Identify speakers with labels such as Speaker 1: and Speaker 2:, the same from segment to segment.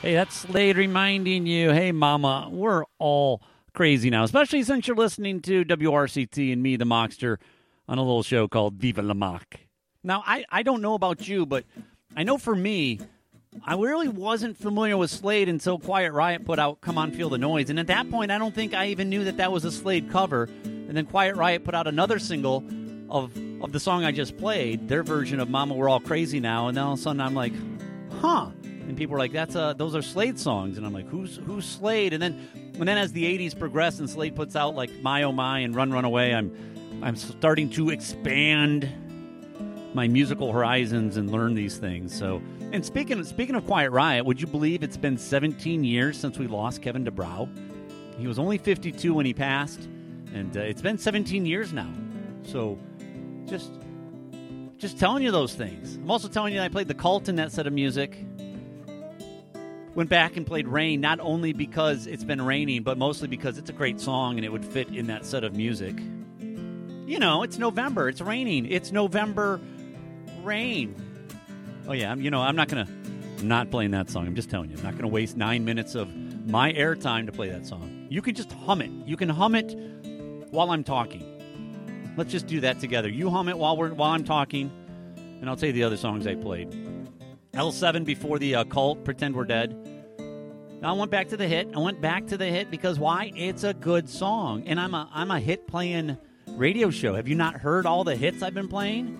Speaker 1: Hey, that's Slade reminding you, hey, mama, we're all crazy now, especially since you're listening to WRCT and me, the Mockster, on a little show called Viva la Mock. Now, I don't know about you, but I know for me, I really wasn't familiar with Slade until Quiet Riot put out Come On Feel the Noise. And at that point, I don't think I even knew that that was a Slade cover. And then Quiet Riot put out another single of the song I just played, their version of Mama, We're All Crazy Now. And then all of a sudden, I'm like, huh. And people were like, those are Slade songs. And I'm like, who's Slade? And then as the 80s progress and Slade puts out like My Oh My and Run Run Away, I'm starting to expand my musical horizons and learn these things. So, and speaking of Quiet Riot, would you believe it's been 17 years since we lost Kevin DuBrow? He was only 52 when he passed, and it's been 17 years now. So, just telling you those things. I'm also telling you that I played The Cult in that set of music. Went back and played Rain, not only because it's been raining, but mostly because it's a great song and it would fit in that set of music. You know, it's November. It's raining. It's November rain. Oh, yeah. I'm not playing that song. I'm just telling you. I'm not going to waste 9 minutes of my airtime to play that song. You can just hum it. You can hum it while I'm talking. Let's just do that together. You hum it while I'm talking, and I'll tell you the other songs I played. L7 before the Cult, Pretend We're Dead. Now I went back to the hit. I went back to the hit because why? It's a good song, and I'm a hit playing radio show. Have you not heard all the hits I've been playing?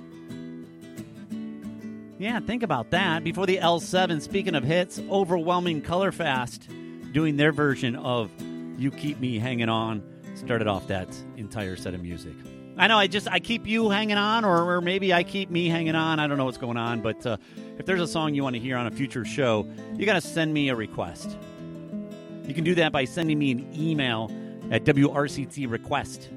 Speaker 1: Yeah, think about that. Before the L7, speaking of hits, Overwhelming Color Fast doing their version of You Keep Me Hanging On started off that entire set of music. I know I keep you hanging on, or maybe I keep me hanging on. I don't know what's going on, but if there's a song you want to hear on a future show, you got to send me a request. You can do that by sending me an email at WRCTrequest.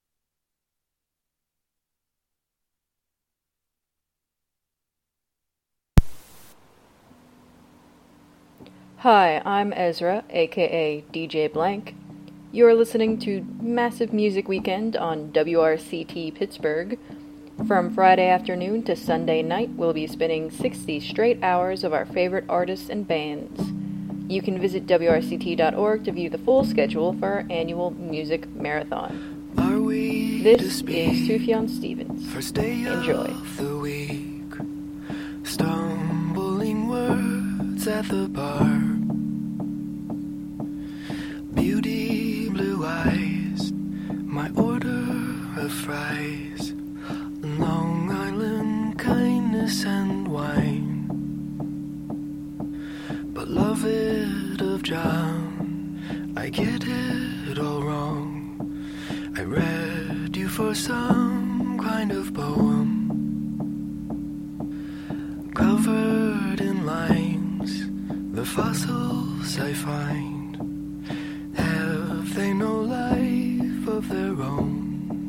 Speaker 2: Hi, I'm Ezra, aka DJ Blank. You're listening to Massive Music Weekend on WRCT Pittsburgh. From Friday afternoon to Sunday night, we'll be spinning 60 straight hours of our favorite artists and bands. You can visit WRCT.org to view the full schedule for our annual music marathon. This is Sufjan Stevens. Enjoy.
Speaker 3: Stumbling words at the bar. Beauty, blue eyes, my order of fries, Long Island kindness and wine. Beloved of John, I get it all wrong. I read you for some kind of poem, covered in lines, the fossils I find. Have they no life of their own?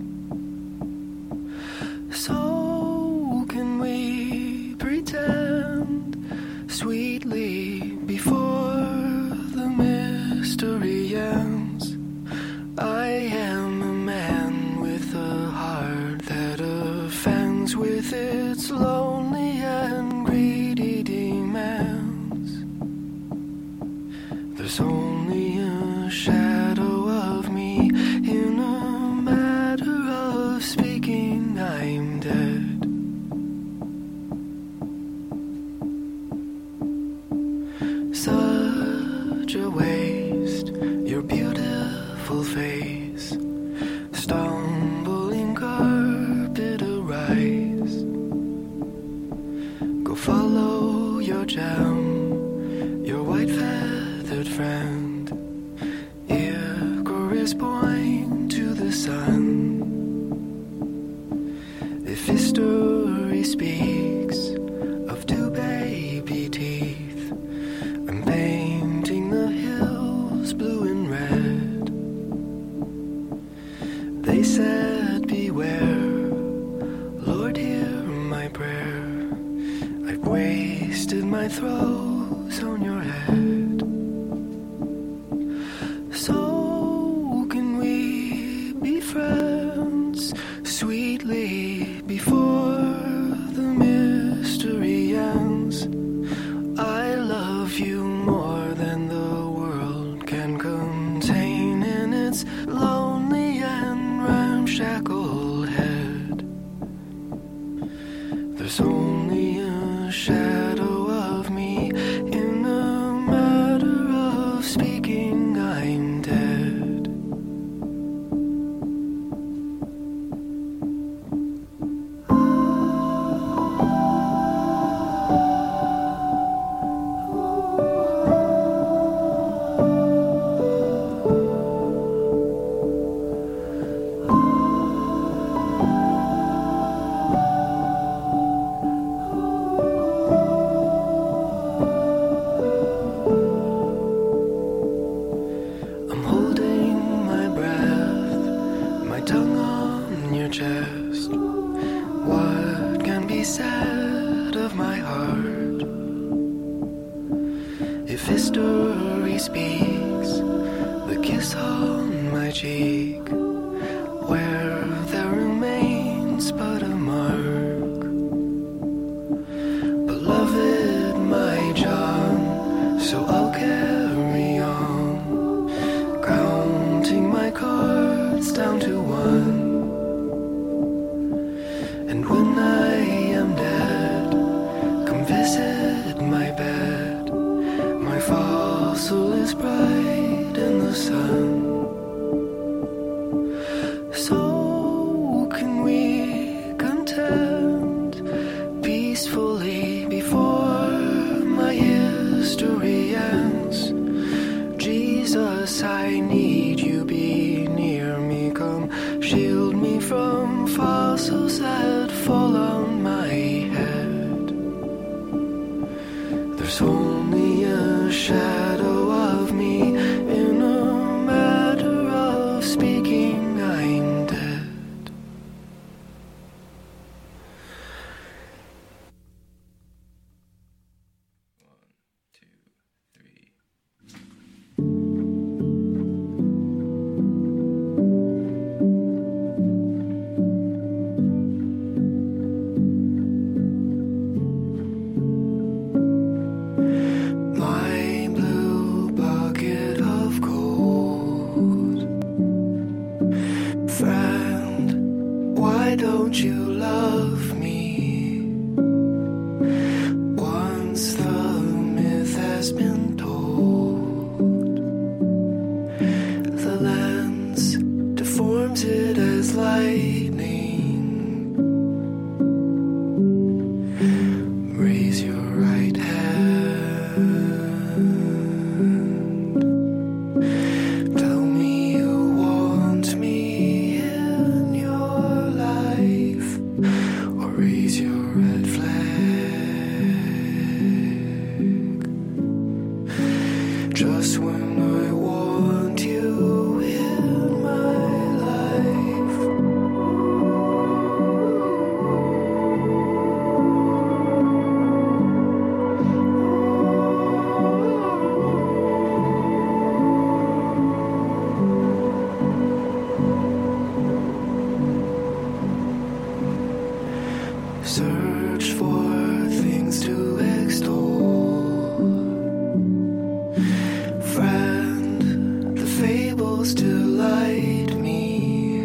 Speaker 3: So can we pretend sweetly before the mystery ends? I am a man with a heart that offends with its lonely and greedy demands. There's only a shadow of me in a matter of speaking. I'm dead. Such a waste, your beautiful face, stumbling carpet arise. Go follow your gem, your white feathered friend. Icarus point to the sun. If history speaks of two baby teeth, I'm painting the hills blue and red. They said beware, Lord hear my prayer. I've wasted my throws on your head. So can we be friends sweetly before the mystery ends? I love you more speaks, the kiss on my cheek, where there remains but a mark. Beloved, my John, so I'll carry on, counting my cards down to one. And when I am dead, come visit my bed. My fossil is bright in the sun. So can we contend peacefully before my history ends. Jesus, I need you, be near me, come shield me from fossils that fall on my head. There's only a shadow of me in a matter of speaking, I'm dead. One, two, three. My blue bucket of gold. Friend, why don't you love me? Once the myth has been told, the lens deforms it as lightning. Raise your right hand. Tell me you want me in your life, or raise your red flag. Just when I want you in my life. Search for things to extol. Friend, the fables delight me.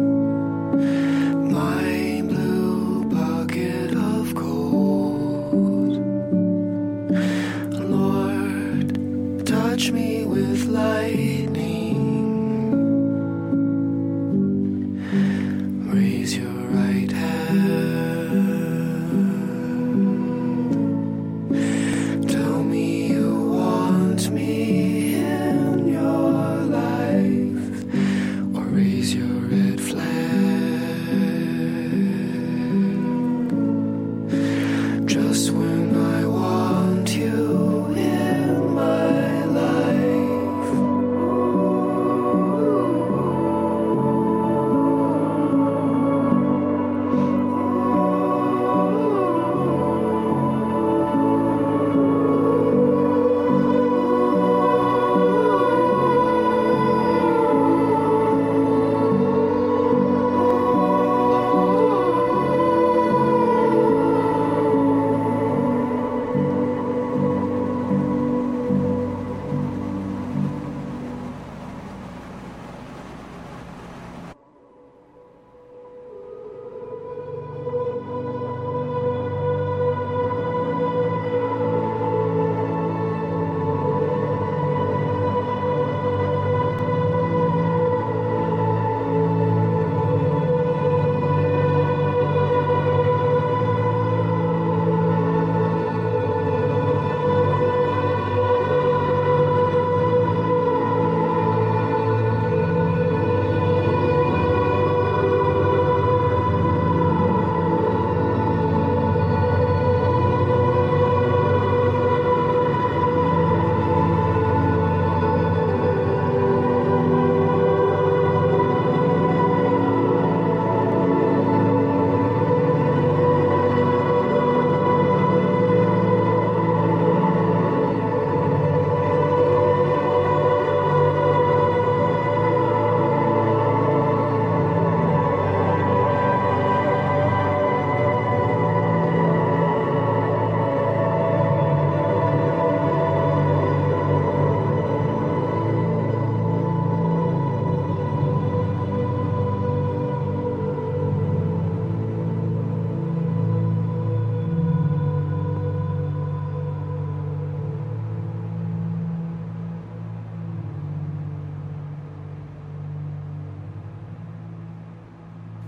Speaker 3: My blue bucket of gold. Lord, touch me with lightning. Raise your right hand. Tell me you want me in your life, or raise your red flag. Just when I want you in my life.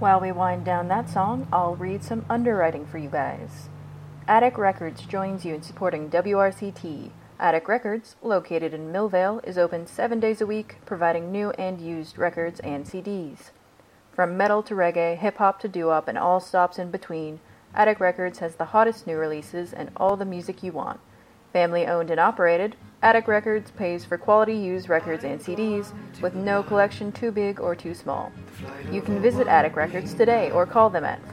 Speaker 2: While we wind down that song, I'll read some underwriting for you guys. Attic Records joins you in supporting WRCT. Attic Records, located in Millvale, is open 7 days a week, providing new and used records and CDs. From metal to reggae, hip-hop to doo-wop, and all stops in between, Attic Records has the hottest new releases and all the music you want. Family owned and operated, Attic Records pays for quality used records and CDs with no collection too big or too small. You can visit Attic Records today or call them at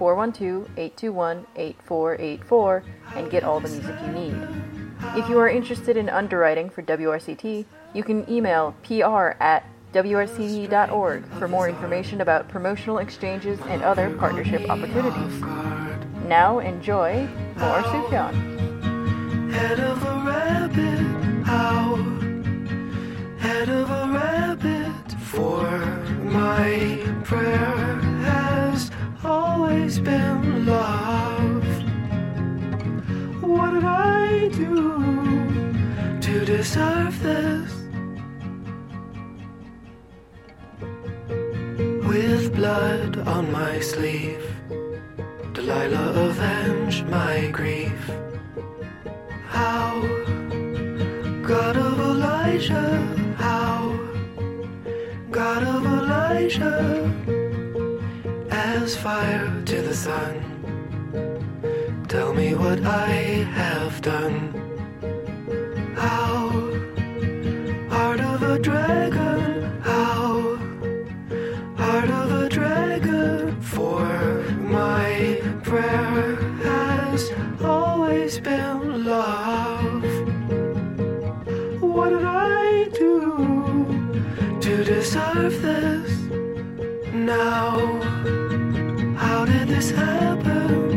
Speaker 2: 412-821-8484 and get all the music you need. If you are interested in underwriting for WRCT, you can email pr@wrct.org for more information about promotional exchanges and other partnership opportunities. Now enjoy more Sufjan.
Speaker 3: Head of a rabbit, how? Head of a rabbit, for my prayer has always been love. What did I do to deserve this? With blood on my sleeve, Delilah avenged my grief. How? God of Elijah, how? God of Elijah, as fire to the sun. Tell me what I have done. How? Heart of a dragon, how? Heart of a dragon, for my prayer has always been love. What did I do to deserve this? Now, how did this happen?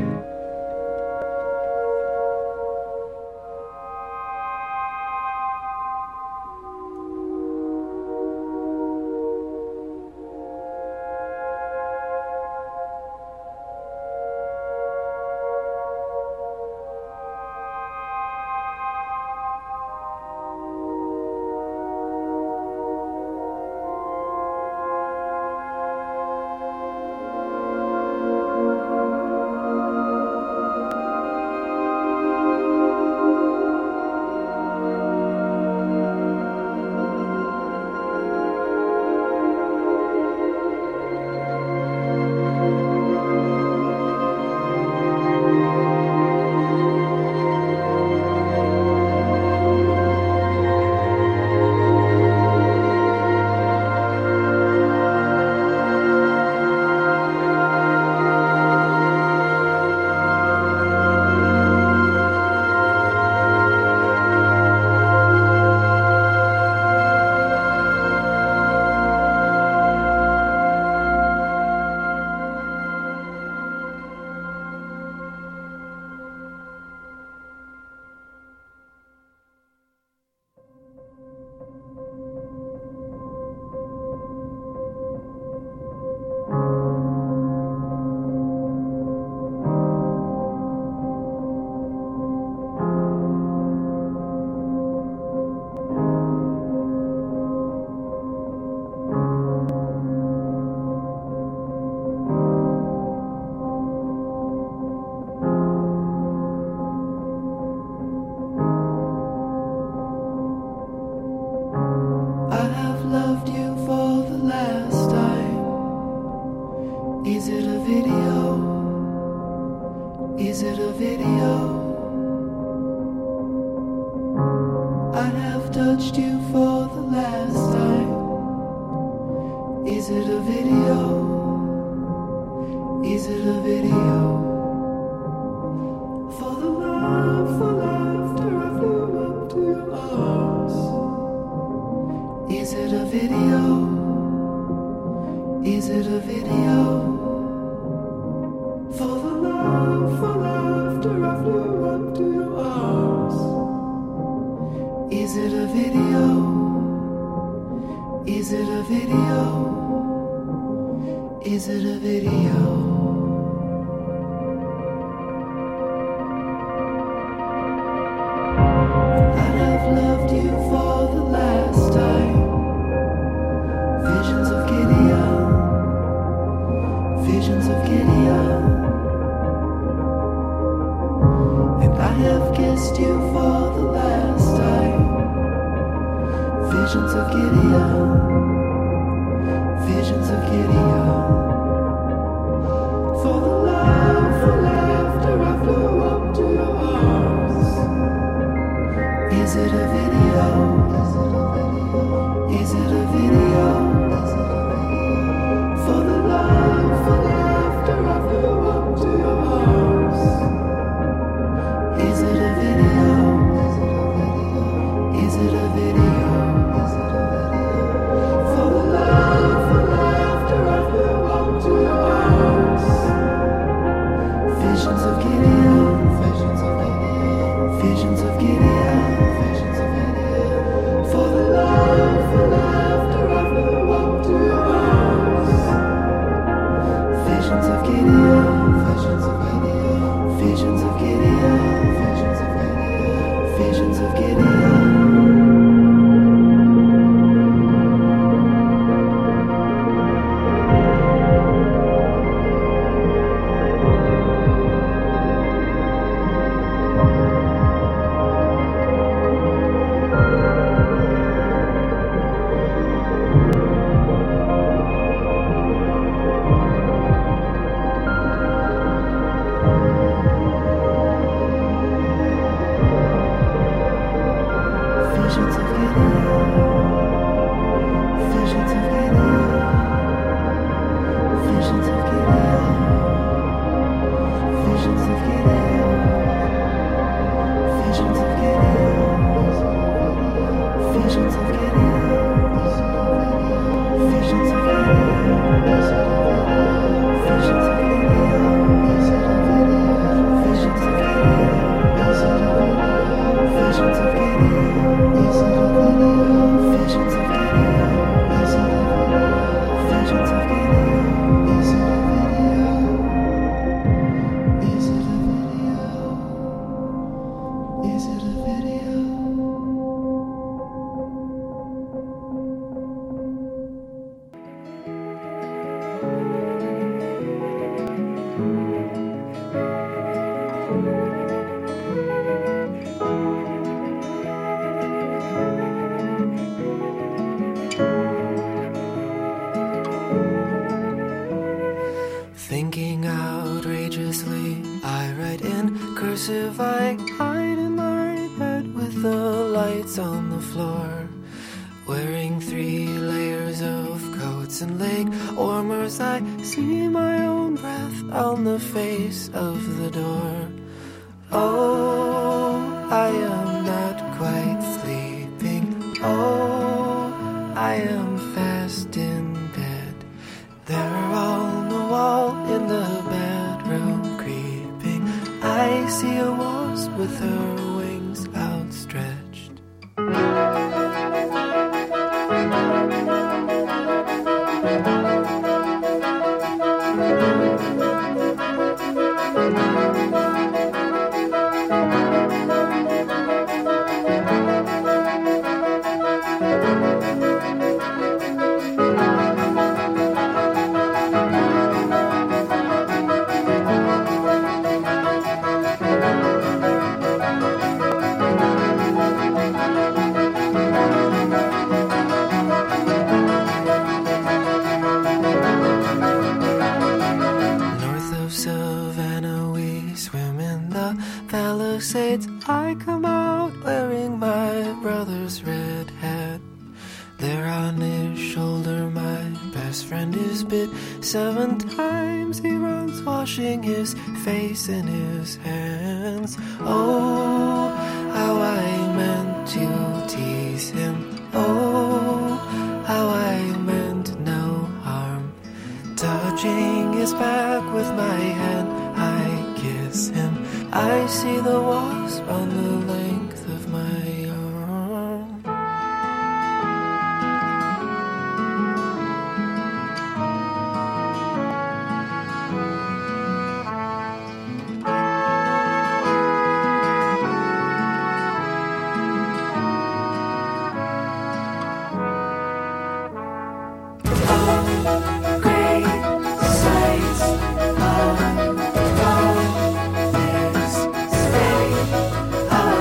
Speaker 3: Touched you for the last time. Is it a video? Is it a video? For the love, for laughter, I flew up to your arms. Is it a video? Is it a video? For the love, for laughter, I flew up to your arms. Is it a video? Is it a video? Is it a video? I have loved you for the last time. Visions of Gideon, visions of Visions of Gideon. Visions of Gideon. For the love, for laughter, I flew up to your arms. Is it a video? Is it a video? For the love, for laughter, I flew up to your arms. Is it a video? Is it a video? For the love, for laughter, I flew up to your arms. Visions of Gideon. Visions of Gideon. Visions of Gideon. Visions of Gideon. For the love, for laughter, I flew up to your arms. Visions of Gideon. Visions of Gideon. Visions of Gideon. Visions of Gideon. Visions of Gideon. Visions of Gideon. Visions of Gideon. Visions of Gideon. Visions of Gideon. Visions of Gideon. Visions of Gideon. Visions of Gideon. Visions of Gideon. Visions of Thinking outrageously, I write in cursive. I hide in my bed with the lights on the floor, wearing 3 layers of coats and leg warmers. I see my own breath on the face of the door. Oh, I am not quite sleeping. Oh, I am fast in bed. They're on the wall in the bedroom creeping. I see a wasp with her wings outstretched. Palisades, I come out wearing my brother's red hat. There on his shoulder my best friend is bit 7 times. He runs washing his face in his hands. Oh, how I meant to tease him. Oh, how I meant no harm. Touching his back with my hand, I kiss him. I see the wasp on the length of my arm. Oh,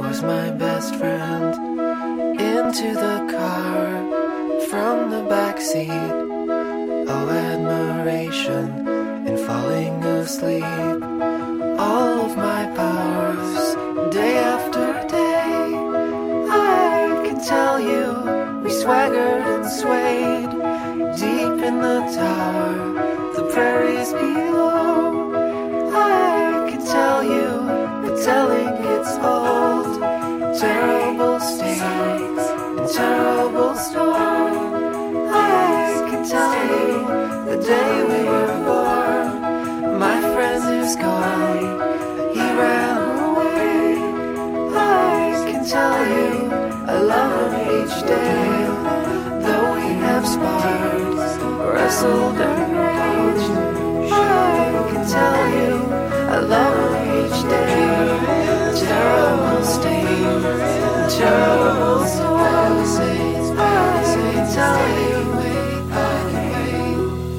Speaker 3: was my best friend. Into the car from the backseat. Oh, admiration in falling asleep. All of my powers, day after day. I can tell you, we swaggered and swayed. Deep in the tower, the prairies below. I can tell you, but telling it's old. Terrible state and terrible storm. I can tell you, the day we were born. My friend is gone, he ran away. I can tell you, I love him each day. Though we have sparred, wrestled and raged, I can tell you, I love him each day. Terrible state, terrible storms. I can tell you, I can wait.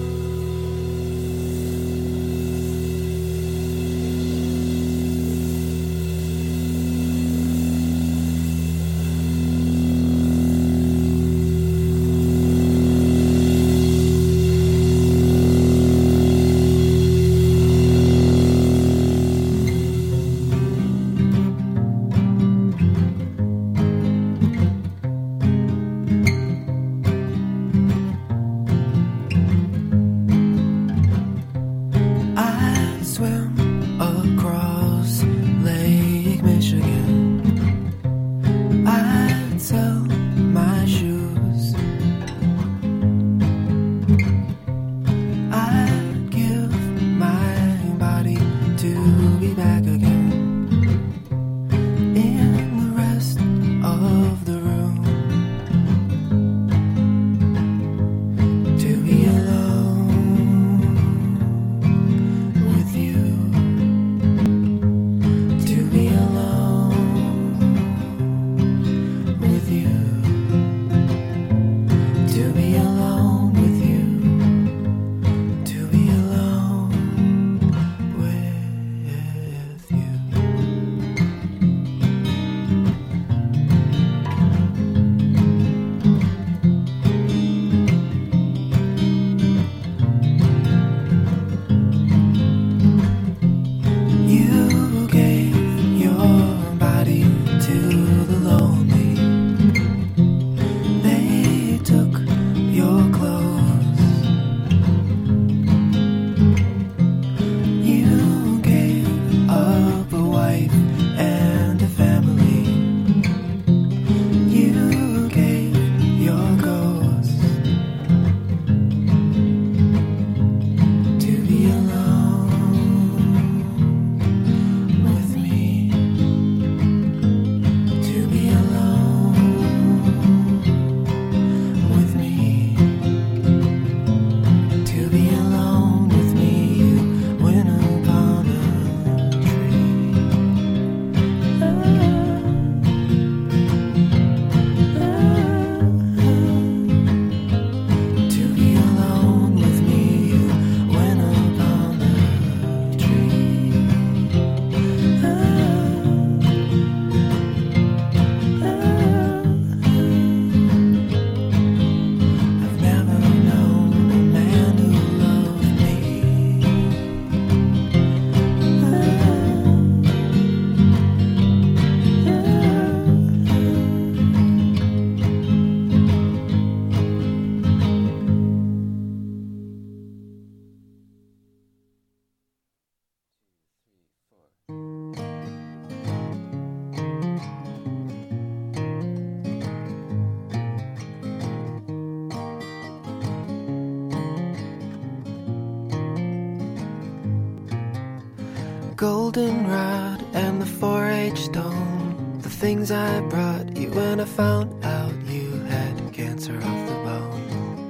Speaker 3: Goldenrod and the 4-H stone, the things I brought you when I found out you had cancer of the bone.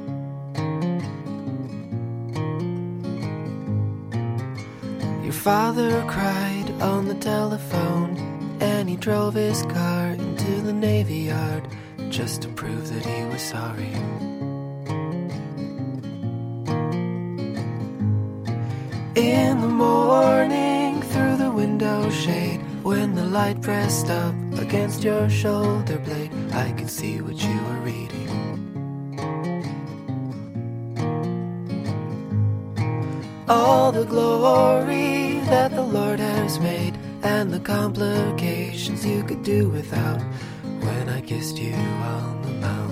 Speaker 3: Your father cried on the telephone, and he drove his car into the Navy Yard just to prove that he was sorry. In the morning, through the window shade, When the light pressed up against your shoulder blade, I could see what you were reading. All the glory that the Lord has made, and the complications you could do without, when I kissed you on the mouth.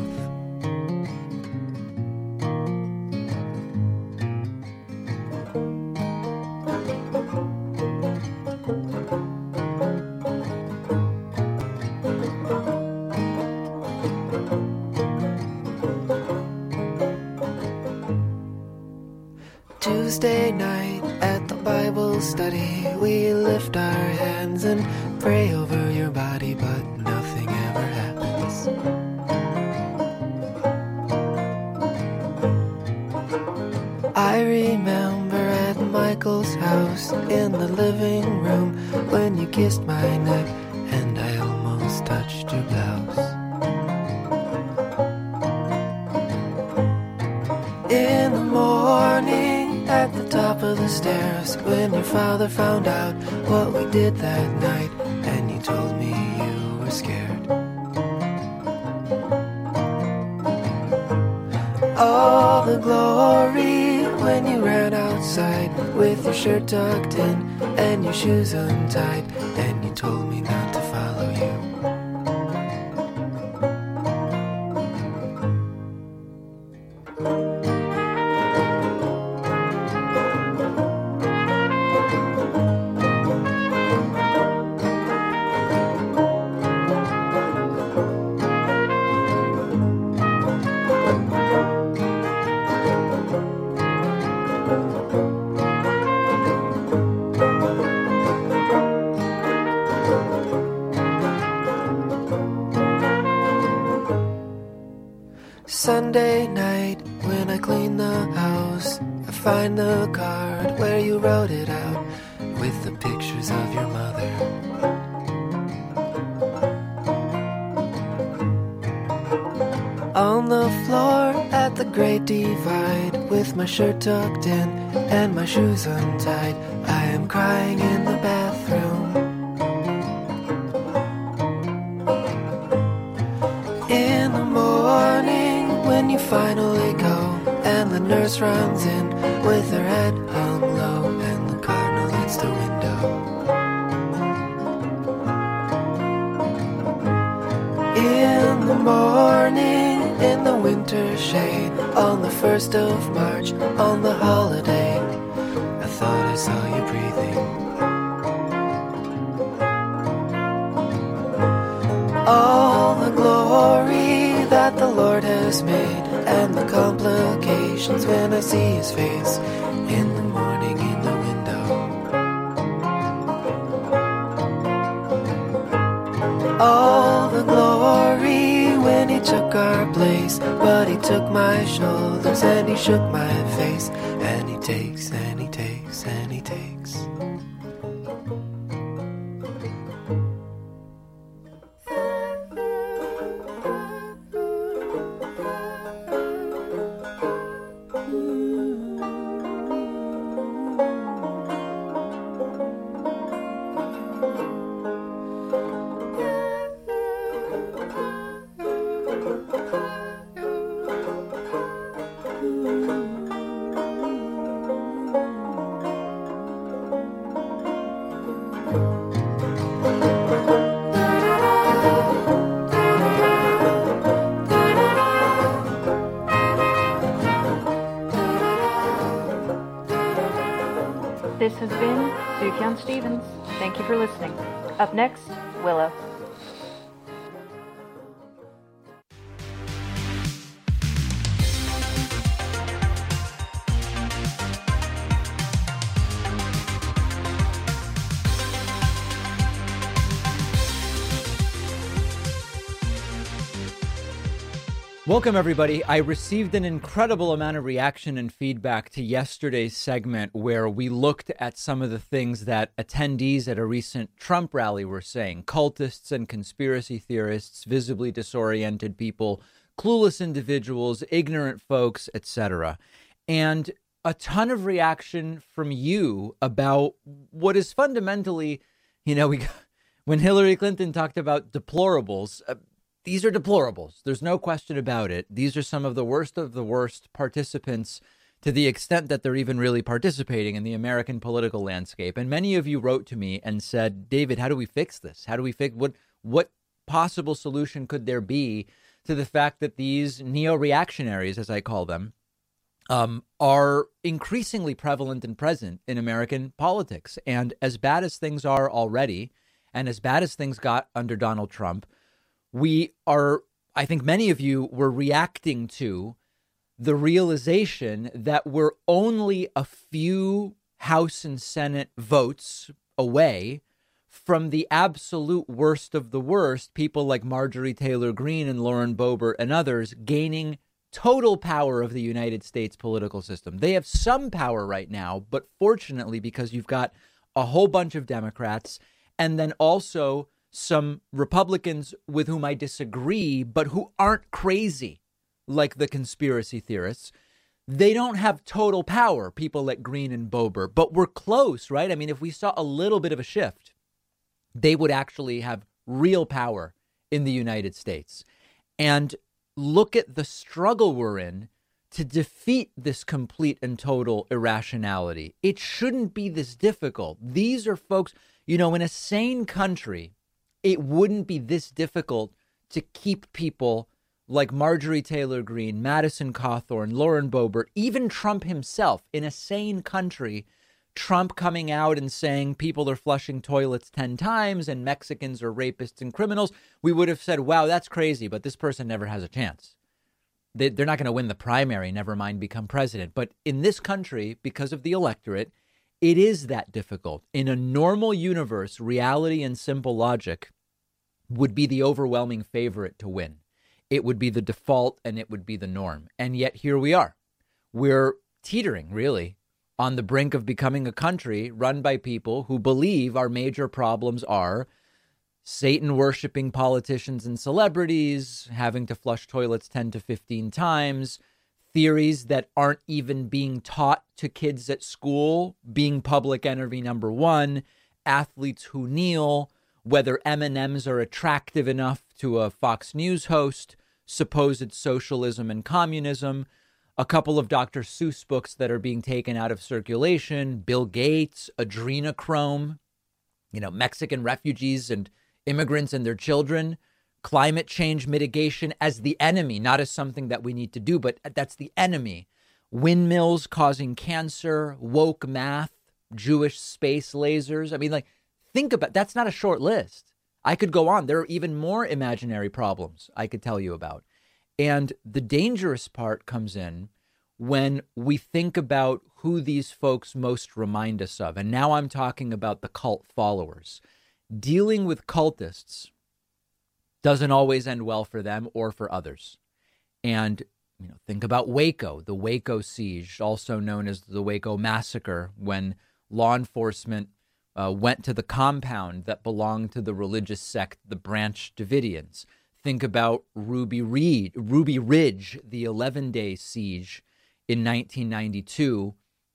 Speaker 3: Tuesday night at the Bible study, we lift our hands and pray over your body, but nothing ever happens. I remember at Michael's house in the living room when you kissed my neck and I almost touched your blouse. In the morning at the top of the stairs, when your father found out what we did that night, and you told me you were scared. All the glory when you ran outside with your shirt tucked in and your shoes untied, and you told me not to follow you. Sunday night, when I clean the house, I find the card where you wrote it out with the pictures of your mother. On the floor at the Great Divide, with my shirt tucked in and my shoes untied, I am crying in the bathroom. In the morning, when you finally go, and the nurse runs in with her head hung low, and the cardinal leads the window. In the morning, in the winter shade, on the 1st of March, on the holiday, I thought I saw you breathing. All the glory that the Lord has made, and the complications when I see his face in the morning in the window. All the glory when he took our place, but he took my shoulders and he shook my face, and he takes and he takes and he takes.
Speaker 2: This has been Sukyon Stevens. Thank you for listening. Up next, Willow.
Speaker 4: Welcome, everybody. I received an incredible amount of reaction and feedback to yesterday's segment where we looked at some of the things that attendees at a recent Trump rally were saying. Cultists and conspiracy theorists, visibly disoriented people, clueless individuals, ignorant folks, etc. And a ton of reaction from you about what is fundamentally, When Hillary Clinton talked about deplorables, these are deplorables. There's no question about it. These are some of the worst participants, to the extent that they're even really participating in the American political landscape. And many of you wrote to me and said, David, how do we fix this? How do we fix what possible solution could there be to the fact that these neo-reactionaries, as I call them, are increasingly prevalent and present in American politics? And as bad as things are already, and as bad as things got under Donald Trump, I think many of you were reacting to the realization that we're only a few House and Senate votes away from the absolute worst of the worst, people like Marjorie Taylor Greene and Lauren Boebert and others gaining total power of the United States political system. They have some power right now, but fortunately, because you've got a whole bunch of Democrats and then also some Republicans with whom I disagree, but who aren't crazy like the conspiracy theorists, they don't have total power, people like Greene and Boebert, but we're close, right? I mean, if we saw a little bit of a shift, they would actually have real power in the United States. And look at the struggle we're in to defeat this complete and total irrationality. It shouldn't be this difficult. These are folks, in a sane country, it wouldn't be this difficult to keep people like Marjorie Taylor Greene, Madison Cawthorn, Lauren Boebert, even Trump himself. In a sane country, Trump coming out and saying people are flushing toilets 10 times and Mexicans are rapists and criminals, we would have said, wow, that's crazy, but this person never has a chance. They're not going to win the primary, never mind become president. But in this country, because of the electorate, it is that difficult. In a normal universe, reality and simple logic would be the overwhelming favorite to win. It would be the default and it would be the norm. And yet here we are. We're teetering, really, on the brink of becoming a country run by people who believe our major problems are Satan worshiping politicians and celebrities, having to flush toilets 10 to 15 times, theories that aren't even being taught to kids at school, being public enemy number one, athletes who kneel, whether M&Ms are attractive enough to a Fox News host, supposed socialism and communism, a couple of Dr. Seuss books that are being taken out of circulation, Bill Gates, adrenochrome, Mexican refugees and immigrants and their children, climate change mitigation as the enemy, not as something that we need to do, but that's the enemy. Windmills causing cancer, woke math, Jewish space lasers. I mean, think about, that's not a short list. I could go on. There are even more imaginary problems I could tell you about. And the dangerous part comes in when we think about who these folks most remind us of. And now I'm talking about the cult followers. Dealing with cultists doesn't always end well for them or for others. And, think about Waco, the Waco siege, also known as the Waco massacre, when law enforcement went to the compound that belonged to the religious sect, the Branch Davidians. Think about Ruby Ridge, the 11-day siege in 1992,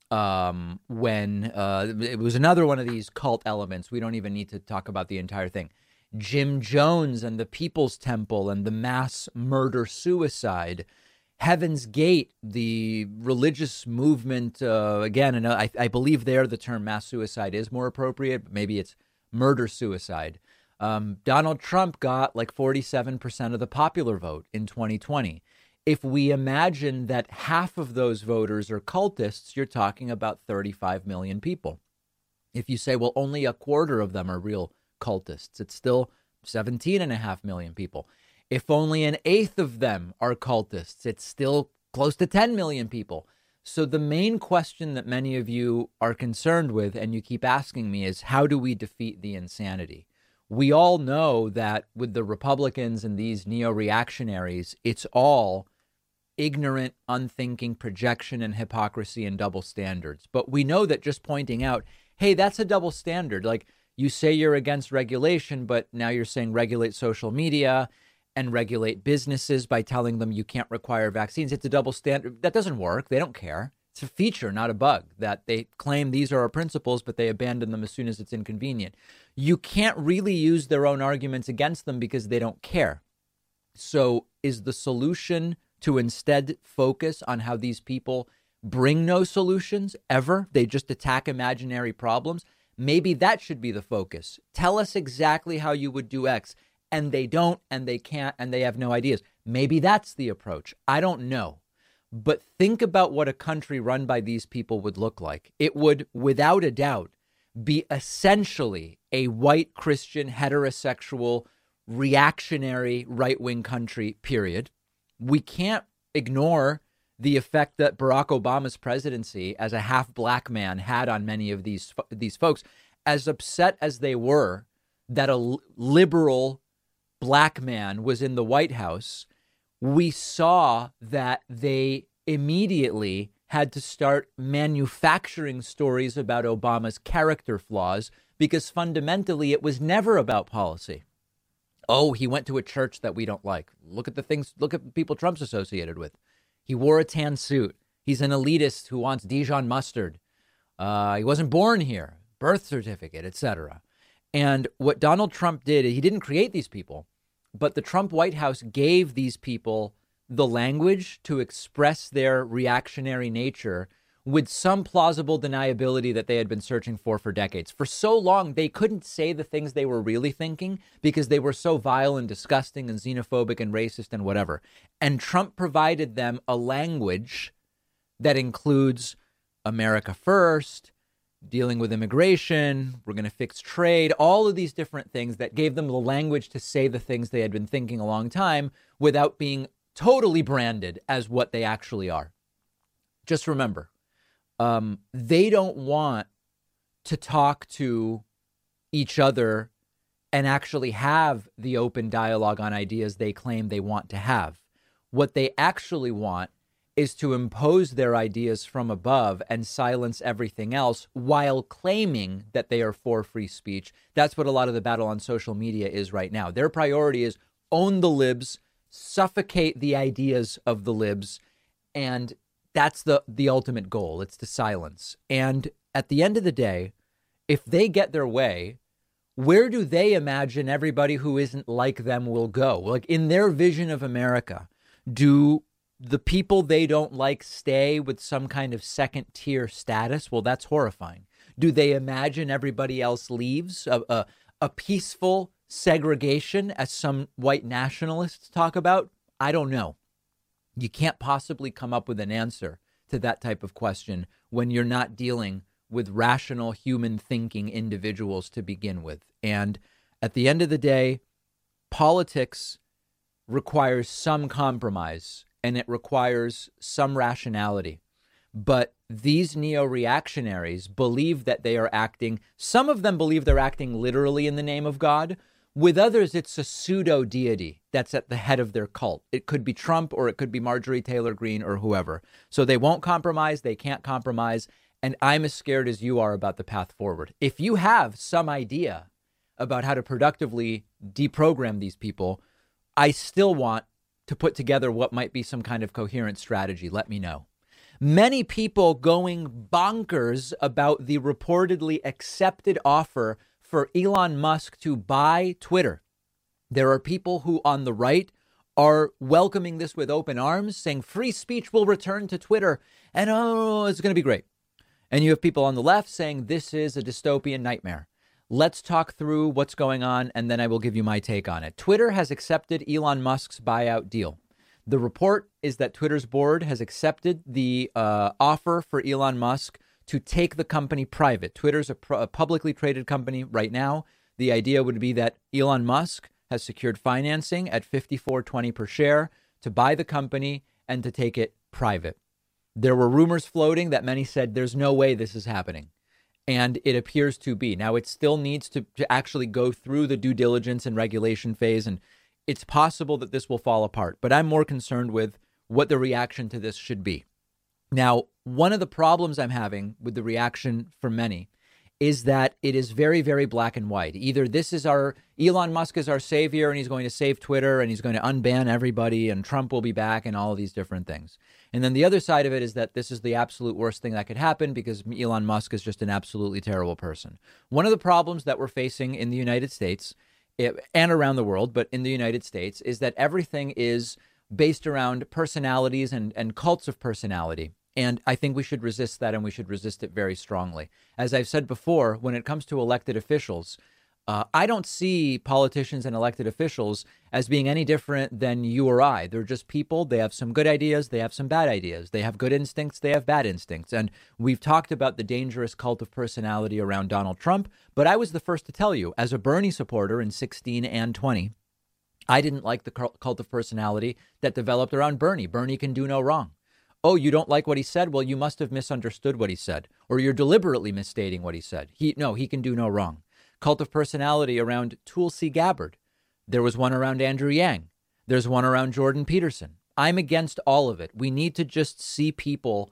Speaker 4: when it was another one of these cult elements. We don't even need to talk about the entire thing. Jim Jones and the People's Temple and the mass murder-suicide. Heaven's Gate, the religious movement, again, and I believe there the term mass suicide is more appropriate, but maybe it's murder-suicide. Donald Trump got 47% of the popular vote in 2020. If we imagine that half of those voters are cultists, you're talking about 35 million people. If you say, well, only a quarter of them are real cultists, it's still 17.5 million people. If only an eighth of them are cultists, it's still close to 10 million people. So the main question that many of you are concerned with, and you keep asking me, is how do we defeat the insanity? We all know that with the Republicans and these neo-reactionaries, it's all ignorant, unthinking projection and hypocrisy and double standards. But we know that just pointing out, hey, that's a double standard. You say you're against regulation, but now you're saying regulate social media and regulate businesses by telling them you can't require vaccines. It's a double standard. That doesn't work. They don't care. It's a feature, not a bug, that they claim these are our principles, but they abandon them as soon as it's inconvenient. You can't really use their own arguments against them because they don't care. So is the solution to instead focus on how these people bring no solutions ever? They just attack imaginary problems. Maybe that should be the focus. Tell us exactly how you would do X. And they don't, and they can't, and they have no ideas. Maybe that's the approach. I don't know. But think about what a country run by these people would look like. It would, without a doubt, be essentially a white Christian heterosexual reactionary right-wing country, period. We can't ignore the effect that Barack Obama's presidency as a half-black man had on many of these folks. As upset as they were that a liberal black man was in the White House, we saw that they immediately had to start manufacturing stories about Obama's character flaws because fundamentally it was never about policy. Oh, he went to a church that we don't like. Look at the people Trump's associated with. He wore a tan suit. He's an elitist who wants Dijon mustard. He wasn't born here, birth certificate, etc. And what Donald Trump did, he didn't create these people, but the Trump White House gave these people the language to express their reactionary nature with some plausible deniability that they had been searching for decades. For so long, they couldn't say the things they were really thinking because they were so vile and disgusting and xenophobic and racist and whatever. And Trump provided them a language that includes America first, dealing with immigration, we're going to fix trade, all of these different things that gave them the language to say the things they had been thinking a long time without being totally branded as what they actually are. Just remember, they don't want to talk to each other and actually have the open dialogue on ideas they claim they want to have. What they actually want is to impose their ideas from above and silence everything else while claiming that they are for free speech. That's what a lot of the battle on social media is right now. Their priority is own the libs, suffocate the ideas of the libs, and that's the ultimate goal. It's to silence. And at the end of the day, if they get their way, where do they imagine everybody who isn't like them will go? Like in their vision of America, do the people they don't like stay with some kind of second tier status? Well, that's horrifying. Do they imagine everybody else leaves a peaceful segregation, as some white nationalists talk about? I don't know. You can't possibly come up with an answer to that type of question when you're not dealing with rational human thinking individuals to begin with. And at the end of the day, politics requires some compromise and it requires some rationality. But these neo-reactionaries believe that they are acting, some of them believe they're acting literally in the name of God. With others, it's a pseudo-deity that's at the head of their cult. It could be Trump or it could be Marjorie Taylor Greene or whoever. So they won't compromise. They can't compromise. And I'm as scared as you are about the path forward. If you have some idea about how to productively deprogram these people, I still want to put together what might be some kind of coherent strategy. Let me know. Many people going bonkers about the reportedly accepted offer for Elon Musk to buy Twitter. There are people who on the right are welcoming this with open arms, saying free speech will return to Twitter and oh, it's going to be great. And you have people on the left saying this is a dystopian nightmare. Let's talk through what's going on and then I will give you my take on it. Twitter has accepted Elon Musk's buyout deal. The report is that Twitter's board has accepted the offer for Elon Musk to take the company private. Twitter's a publicly traded company right now. The idea would be that Elon Musk has secured financing at $54.20 per share to buy the company and to take it private. There were rumors floating that many said there's no way this is happening. And it appears to be. Now, it still needs to actually go through the due diligence and regulation phase. And it's possible that this will fall apart. But I'm more concerned with what the reaction to this should be. Now, one of the problems I'm having with the reaction from many is that it is very, very black and white. Either this is Elon Musk is our savior and he's going to save Twitter and he's going to unban everybody and Trump will be back and all of these different things. And then the other side of it is that this is the absolute worst thing that could happen because Elon Musk is just an absolutely terrible person. One of the problems that we're facing in the United States and around the world, but in the United States, is that everything is based around personalities and cults of personality. And I think we should resist that, and we should resist it very strongly. As I've said before, when it comes to elected officials, I don't see politicians and elected officials as being any different than you or I. They're just people. They have some good ideas. They have some bad ideas. They have good instincts. They have bad instincts. And we've talked about the dangerous cult of personality around Donald Trump. But I was the first to tell you, as a Bernie supporter in 16 and 20, I didn't like the cult of personality that developed around Bernie. Bernie can do no wrong. Oh, you don't like what he said? Well, you must have misunderstood what he said, or you're deliberately misstating what he said. He can do no wrong. Cult of personality around Tulsi Gabbard. There was one around Andrew Yang. There's one around Jordan Peterson. I'm against all of it. We need to just see people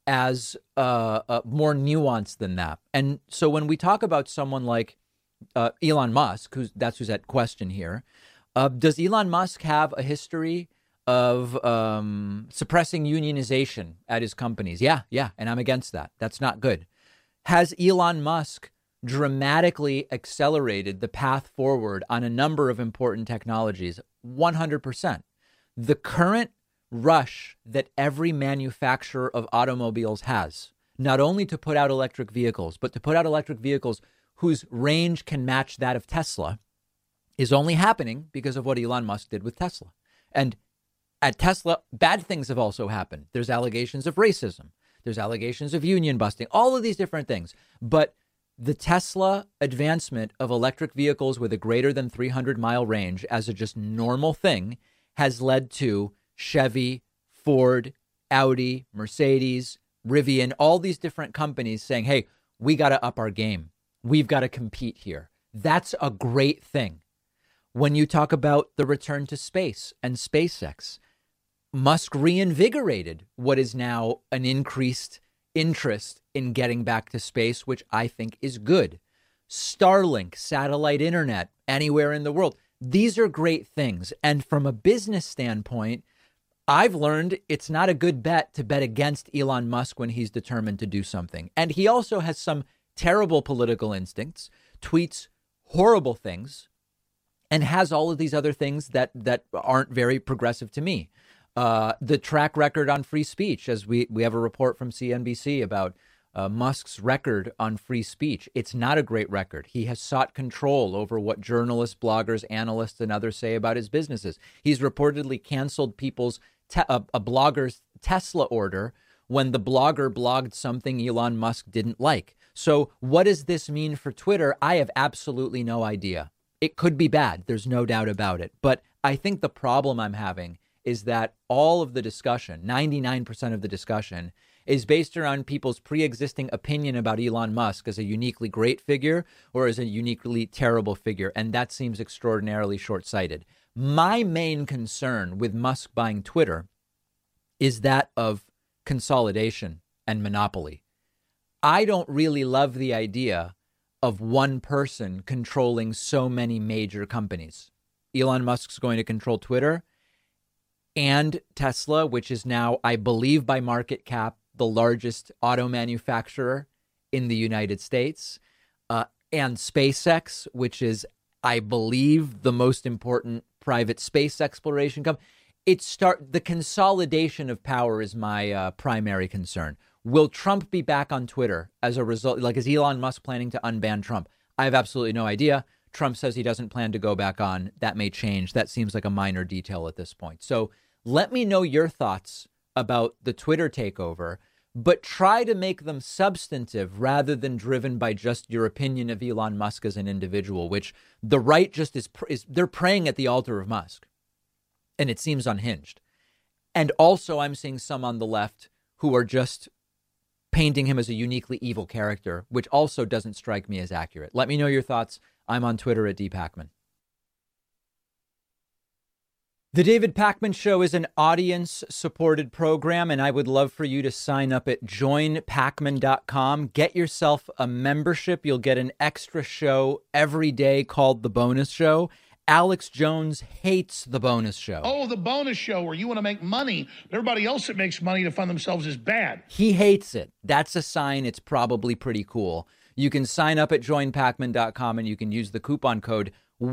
Speaker 4: as more nuanced than that. And so when we talk about someone like Elon Musk, who's at question here, does Elon Musk have a history of suppressing unionization at his companies? Yeah. And I'm against that. That's not good. Has Elon Musk dramatically accelerated the path forward on a number of important technologies? 100%. The current rush that every manufacturer of automobiles has, not only to put out electric vehicles, but to put out electric vehicles whose range can match that of Tesla, is only happening because of what Elon Musk did with Tesla. And at Tesla, bad things have also happened. There's allegations of racism. There's allegations of union busting, all of these different things. But the Tesla advancement of electric vehicles with a greater than 300-mile range as a just normal thing has led to Chevy, Ford, Audi, Mercedes, Rivian, all these different companies saying, hey, we got to up our game. We've got to compete here. That's a great thing. When you talk about the return to space and SpaceX, Musk reinvigorated what is now an increased interest in getting back to space, which I think is good. Starlink, satellite internet, anywhere in the world. These are great things. And from a business standpoint, I've learned it's not a good bet to bet against Elon Musk when he's determined to do something. And he also has some terrible political instincts, tweets horrible things, and has all of these other things that aren't very progressive to me. The track record on free speech, as we have a report from CNBC about Musk's record on free speech. It's not a great record. He has sought control over what journalists, bloggers, analysts, and others say about his businesses. He's reportedly canceled people's a blogger's Tesla order when the blogger blogged something Elon Musk didn't like. So what does this mean for Twitter? I have absolutely no idea. It could be bad. There's no doubt about it. But I think the problem I'm having is that all of the discussion, 99% of the discussion, is based around people's pre-existing opinion about Elon Musk as a uniquely great figure or as a uniquely terrible figure. And that seems extraordinarily short-sighted. My main concern with Musk buying Twitter is that of consolidation and monopoly. I don't really love the idea of one person controlling so many major companies. Elon Musk's going to control Twitter and Tesla, which is now, I believe, by market cap, the largest auto manufacturer in the United States, and SpaceX, which is, I believe, the most important private space exploration company. The consolidation of power is my primary concern. Will Trump be back on Twitter as a result? Like, is Elon Musk planning to unban Trump? I have absolutely no idea. Trump says he doesn't plan to go back on. That may change. That seems like a minor detail at this point. So let me know your thoughts about the Twitter takeover, but try to make them substantive rather than driven by just your opinion of Elon Musk as an individual, which the right just is they're praying at the altar of Musk. And it seems unhinged. And also I'm seeing some on the left who are just painting him as a uniquely evil character, which also doesn't strike me as accurate. Let me know your thoughts. I'm on Twitter at @DPacman. The David Pakman Show is an audience-supported program, and I would love for you to sign up at joinpakman.com. Get yourself a membership. You'll get an extra show every day called The Bonus Show. Alex Jones hates The Bonus Show.
Speaker 5: Oh, The Bonus Show, where you want to make money, but everybody else that makes money to fund themselves is bad.
Speaker 4: He hates it. That's a sign it's probably pretty cool. You can sign up at joinpakman.com, and you can use the coupon code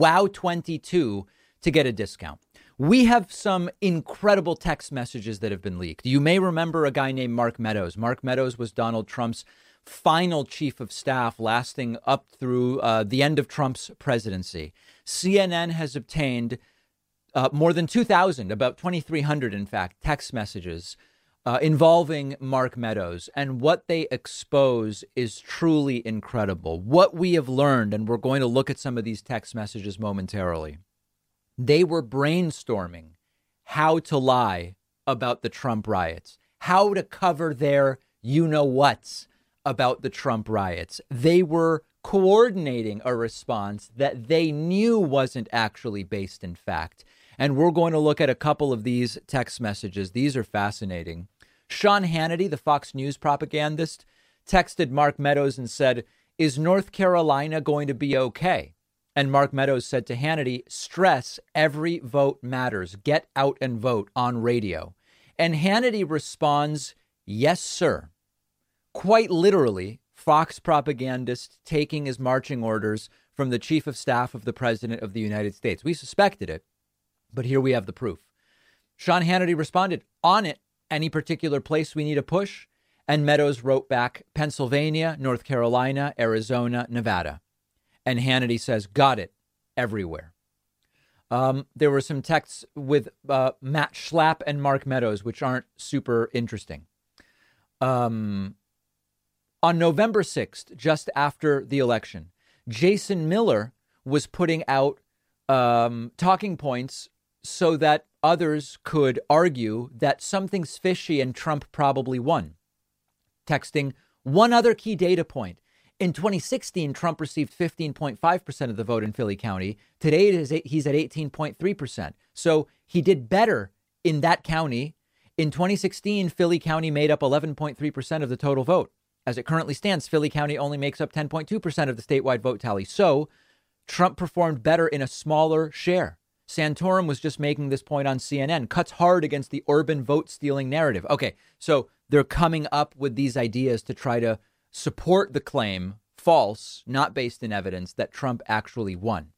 Speaker 4: WOW22 to get a discount. We have some incredible text messages that have been leaked. You may remember a guy named Mark Meadows. Mark Meadows was Donald Trump's final chief of staff, lasting up through the end of Trump's presidency. CNN has obtained more than 2,000, about 2,300, in fact, text messages involving Mark Meadows. And what they expose is truly incredible. What we have learned, and we're going to look at some of these text messages momentarily. They were brainstorming how to lie about the Trump riots, how to cover their you-know-whats about the Trump riots. They were coordinating a response that they knew wasn't actually based in fact. And we're going to look at a couple of these text messages. These are fascinating. Sean Hannity, the Fox News propagandist, texted Mark Meadows and said, "Is North Carolina going to be okay?" And Mark Meadows said to Hannity, "Stress every vote matters. Get out and vote on radio." And Hannity responds, "Yes, sir." Quite literally, Fox propagandist taking his marching orders from the chief of staff of the president of the United States. We suspected it, but here we have the proof. Sean Hannity responded, "On it. Any particular place we need a push?" And Meadows wrote back, "Pennsylvania, North Carolina, Arizona, Nevada." And Hannity says, "Got it, everywhere." There were some texts with Matt Schlapp and Mark Meadows, which aren't super interesting. On November 6th, just after the election, Jason Miller was putting out talking points so that others could argue that something's fishy and Trump probably won. Texting, "One other key data point. In 2016, Trump received 15.5% of the vote in Philly County. Today, he's at 18.3%. So he did better in that county. In 2016, Philly County made up 11.3% of the total vote. As it currently stands, Philly County only makes up 10.2% of the statewide vote tally. So Trump performed better in a smaller share." Santorum was just making this point on CNN. Cuts hard against the urban vote stealing narrative. Okay, so they're coming up with these ideas to try to support the claim, false, not based in evidence, that Trump actually won.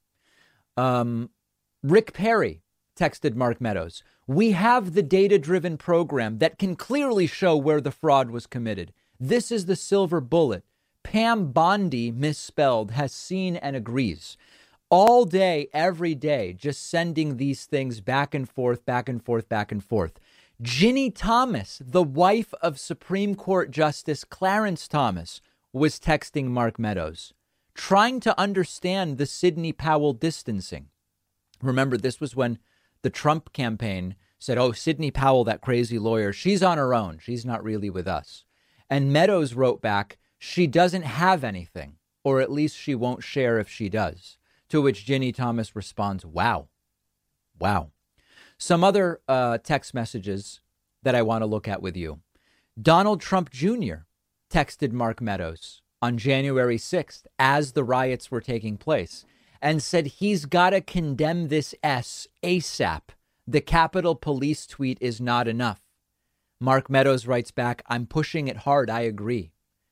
Speaker 4: Rick Perry texted Mark Meadows, "We have the data-driven program that can clearly show where the fraud was committed. This is the silver bullet. Pam Bondi, misspelled, has seen and agrees." All day, every day, just sending these things back and forth, back and forth, back and forth. Ginny Thomas, the wife of Supreme Court Justice Clarence Thomas, was texting Mark Meadows, trying to understand the Sidney Powell distancing. Remember, this was when the Trump campaign said, "Oh, Sidney Powell, that crazy lawyer, she's on her own. She's not really with us." And Meadows wrote back, "She doesn't have anything, or at least she won't share if she does." To which Ginny Thomas responds, "Wow. Wow." Some other text messages that I want to look at with you. Donald Trump Jr. texted Mark Meadows on January 6th as the riots were taking place and said he's got to condemn this ASAP. The Capitol Police tweet is not enough. Mark Meadows writes back, "I'm pushing it hard. I agree."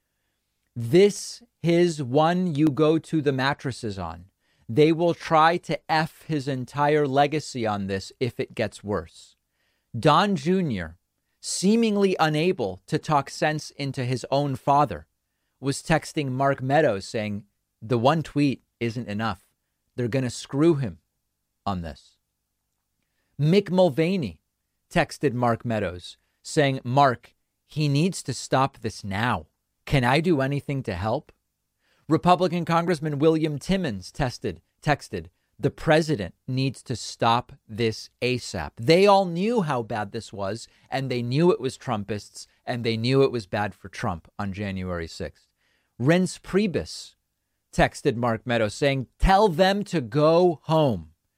Speaker 4: This is one you go to the mattresses on. They will try to F his entire legacy on this if it gets worse. Don Jr., seemingly unable to talk sense into his own father, was texting Mark Meadows saying the one tweet isn't enough. They're going to screw him on this. Mick Mulvaney texted Mark Meadows saying, "Mark, he needs to stop this now. Can I do anything to help?" Republican Congressman William Timmons texted, "The president needs to stop this ASAP." They all knew how bad this was, and they knew it was Trumpists, and they knew it was bad for Trump on January 6th. Reince Priebus texted Mark Meadows saying, "Tell them to go home."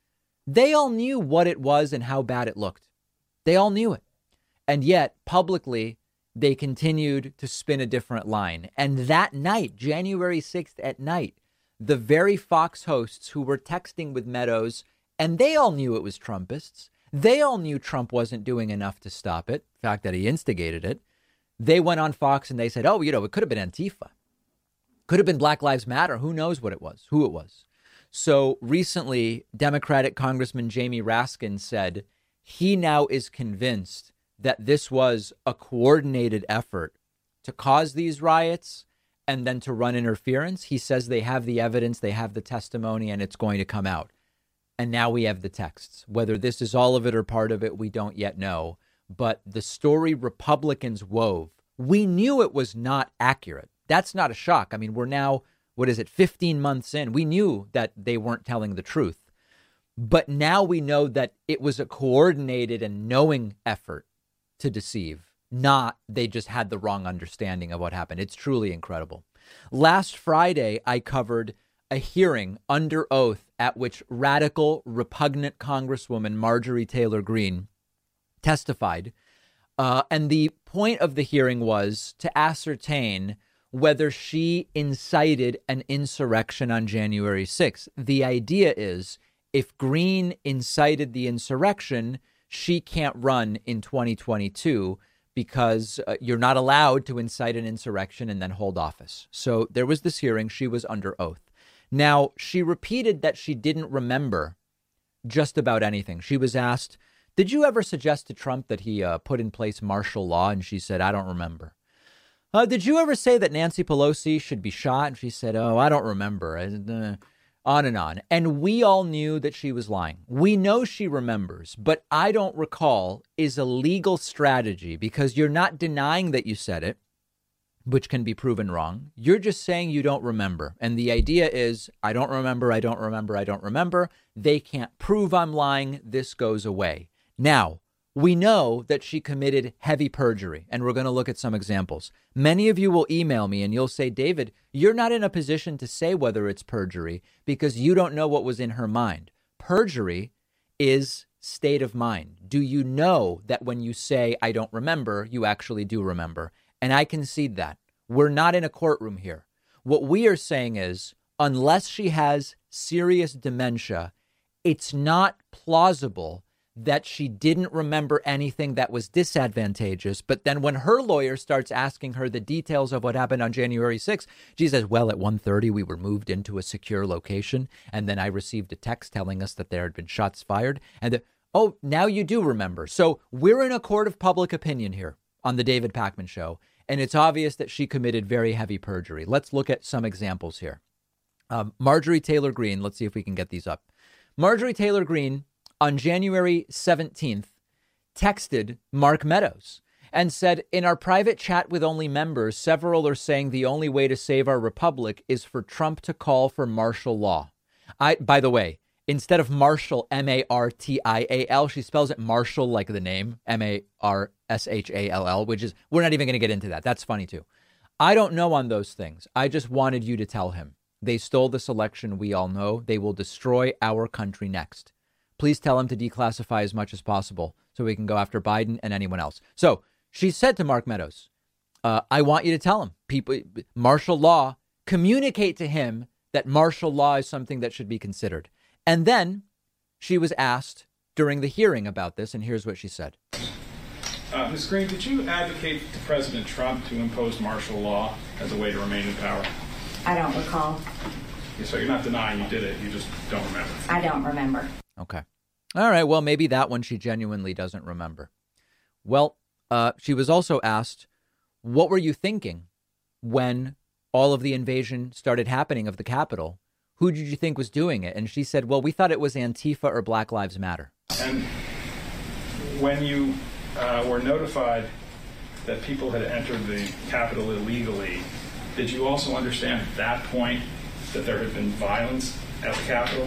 Speaker 4: They all knew what it was and how bad it looked. They all knew it. And yet, publicly, they continued to spin a different line. And that night, January 6th at night, the very Fox hosts who were texting with Meadows, and they all knew it was Trumpists. They all knew Trump wasn't doing enough to stop it, the fact that he instigated it. They went on Fox and they said, oh, it could have been Antifa. Could have been Black Lives Matter. Who knows what it was, who it was. So recently, Democratic Congressman Jamie Raskin said he now is convinced that this was a coordinated effort to cause these riots and then to run interference. He says they have the evidence, they have the testimony, and it's going to come out. And now we have the texts. Whether this is all of it or part of it, we don't yet know. But the story Republicans wove, we knew it was not accurate. That's not a shock. I mean, we're now, 15 months in? We knew that they weren't telling the truth. But now we know that it was a coordinated and knowing effort to deceive, not they just had the wrong understanding of what happened. It's truly incredible. Last Friday, I covered a hearing under oath at which radical, repugnant Congresswoman Marjorie Taylor Greene testified. And the point of the hearing was to ascertain whether she incited an insurrection on January 6th. The idea is if Greene incited the insurrection, she can't run in 2022 because you're not allowed to incite an insurrection and then hold office. So there was this hearing. She was under oath. Now, she repeated that she didn't remember just about anything. She was asked, did you ever suggest to Trump that he put in place martial law? And she said, I don't remember. Did you ever say that Nancy Pelosi should be shot? And she said, oh, I don't remember. On and on. And we all knew that she was lying. We know she remembers, but I don't recall is a legal strategy because you're not denying that you said it, which can be proven wrong. You're just saying you don't remember. And the idea is, I don't remember, I don't remember, I don't remember. They can't prove I'm lying. This goes away. Now, we know that she committed heavy perjury, and we're going to look at some examples. Many of you will email me and you'll say, David, you're not in a position to say whether it's perjury because you don't know what was in her mind. Perjury is state of mind. Do you know that when you say, I don't remember, you actually do remember? And I concede that. We're not in a courtroom here. What we are saying is, unless she has serious dementia, it's not plausible that she didn't remember anything that was disadvantageous. But then when her lawyer starts asking her the details of what happened on January 6th, she says, well, at 1:30, we were moved into a secure location. And then I received a text telling us that there had been shots fired. And oh, now you do remember. So we're in a court of public opinion here on the David Pakman Show. And it's obvious that she committed very heavy perjury. Let's look at some examples here. Marjorie Taylor Greene. Let's see if we can get these up. Marjorie Taylor Greene on January 17th, texted Mark Meadows and said, in our private chat with only members, several are saying the only way to save our republic is for Trump to call for martial law. By the way, instead of Marshall, Martial, she spells it Marshall like the name, Marshall, which is, we're not even going to get into that. That's funny, too. I don't know on those things. I just wanted you to tell him. They stole this election. We all know they will destroy our country next. Please tell him to declassify as much as possible so we can go after Biden and anyone else. So she said to Mark Meadows, I want you to tell him, people, martial law, communicate to him that martial law is something that should be considered. And then she was asked during the hearing about this, and here's what she said.
Speaker 6: Ms. Greene, did you advocate to President Trump to impose martial law as a way to remain in power?
Speaker 7: I don't recall.
Speaker 6: Yeah, so you're not denying you did it, you just don't remember.
Speaker 7: I don't remember.
Speaker 4: Okay. All right. Well, maybe that one she genuinely doesn't remember. Well, she was also asked, what were you thinking when all of the invasion started happening of the Capitol? Who did you think was doing it? And she said, well, we thought it was Antifa or Black Lives Matter.
Speaker 6: And when you were notified that people had entered the Capitol illegally, did you also understand at that point that there had been violence at the Capitol?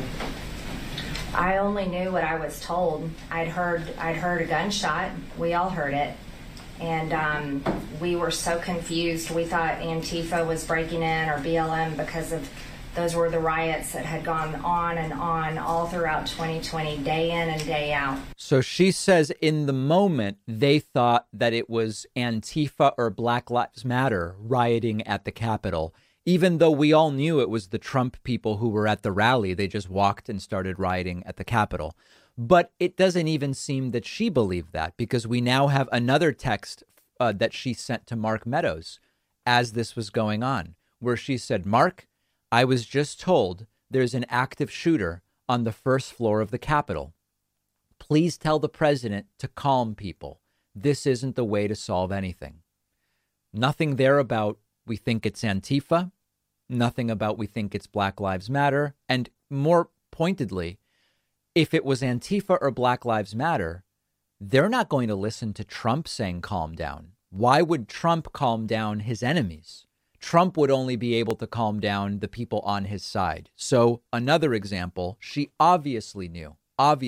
Speaker 7: I only knew what I was told. I'd heard a gunshot. We all heard it. And we were so confused. We thought Antifa was breaking in or BLM because of Those were the riots that had gone on and on all throughout 2020, day in and day out.
Speaker 4: So she says in the moment, they thought that it was Antifa or Black Lives Matter rioting at the Capitol, even though we all knew it was the Trump people who were at the rally. They just walked and started rioting at the Capitol. But it doesn't even seem that she believed that, because we now have another text that she sent to Mark Meadows as this was going on, where she said, Mark, I was just told there's an active shooter on the first floor of the Capitol. Please tell the president to calm people. This isn't the way to solve anything. Nothing there about we think it's Antifa. Nothing about we think it's Black Lives Matter. And more pointedly, if it was Antifa or Black Lives Matter, they're not going to listen to Trump saying calm down. Why would Trump calm down his enemies? Trump would only be able to calm down the people on his side. So another example, she obviously knew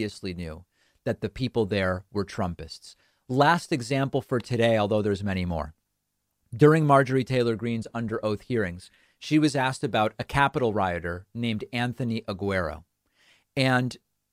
Speaker 4: that the people there were Trumpists. Last example for today, although there's many more. During Marjorie Taylor Greene's under oath hearings, she was asked about a Capitol rioter named Anthony Aguero. And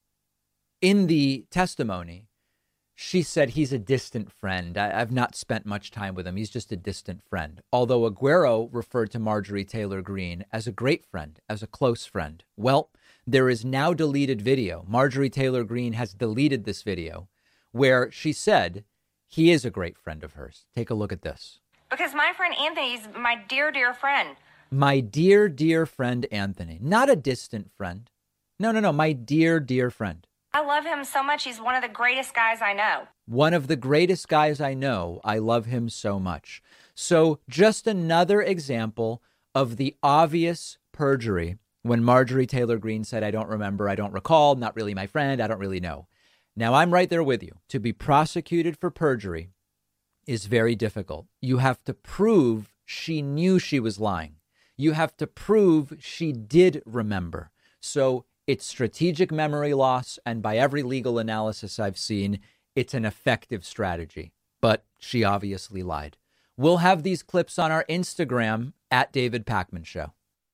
Speaker 4: in the testimony, she said he's a distant friend. I've not spent much time with him. He's just a distant friend. Although Aguero referred to Marjorie Taylor Greene as a great friend, as a close friend. Well, there is now deleted video. Marjorie Taylor Greene has deleted this video where she said he is a great friend of hers. Take a look at this.
Speaker 7: Because my friend Anthony's my dear, dear friend.
Speaker 4: My dear, dear friend Anthony. Not a distant friend. No. My dear, dear friend.
Speaker 7: I love him so much. He's one of the greatest guys I know.
Speaker 4: One of the greatest guys I know. I love him so much. So just another example of the obvious perjury when Marjorie Taylor Greene said, I don't remember, I don't recall, not really my friend, I don't really know. Now, I'm right there with you. To be prosecuted for perjury is very difficult. You have to prove she knew she was lying. You have to prove she did remember. So it's strategic memory loss, and by every legal analysis I've seen, it's an effective strategy. But she obviously lied. We'll have these clips on our Instagram at David Pakman Show.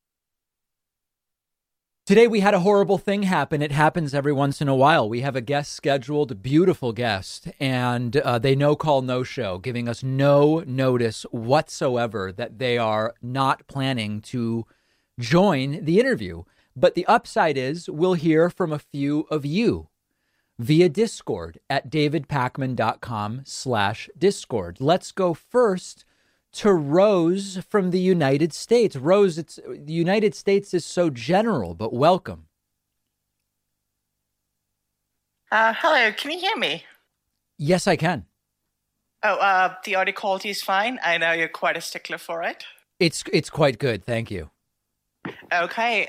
Speaker 4: Today we had a horrible thing happen. It happens every once in a while. We have a guest scheduled, a beautiful guest, and they no call, no show, giving us no notice whatsoever that they are not planning to join the interview. But the upside is we'll hear from a few of you via Discord at davidpakman.com/Discord. Let's go first to Rose from the United States. Rose, the United States is so general, but welcome.
Speaker 8: Hello, can you hear me?
Speaker 4: Yes, I can.
Speaker 8: Oh, the audio quality is fine. I know you're quite a stickler for it.
Speaker 4: It's quite good. Thank you.
Speaker 8: Okay.